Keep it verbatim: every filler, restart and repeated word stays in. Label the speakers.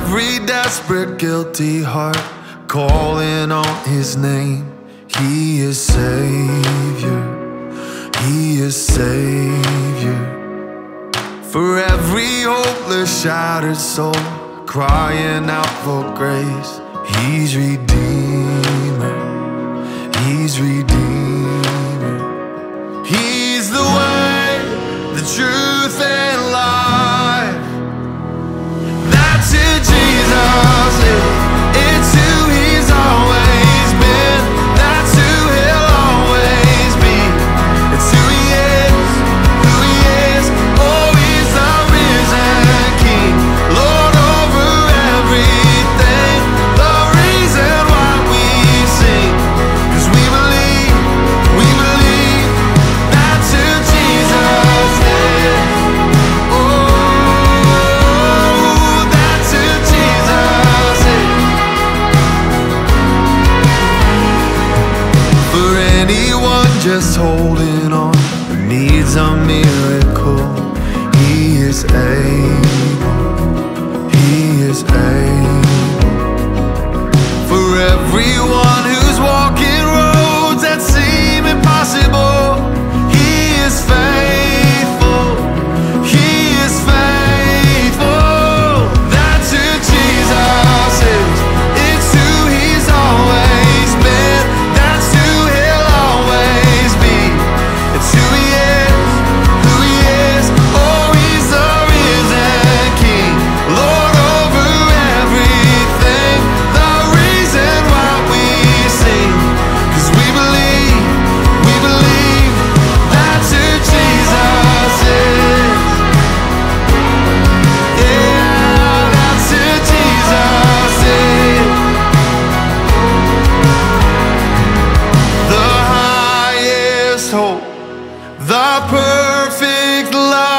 Speaker 1: every desperate, guilty heart calling on his name. He is Savior, he is Savior. For every hopeless, shattered soul crying out for grace, he's Redeemer, he's Redeemer. He's the way, the truth and life. That's who Jesus is. It's who he's always been. That's who he'll always be. It's who he is, who he is. Oh, he's the risen King, Lord over everything. The reason why we sing, 'cause we believe, we believe. That's who Jesus is. Oh, that's who Jesus is. For anyone just holding on who needs a miracle, he is able, he is able. For everyone who's walking roads that seem impossible, he is faithful, he is faithful. That's who Jesus is. It's who he's always been. That's who he'll always be. It's who he is, who he is. Oh, he's the risen King, Lord over everything. The reason why we sing, 'cause we believe, we believe. That's who Jesus is. Yeah, that's who Jesus is. The highest hope, the perfect love.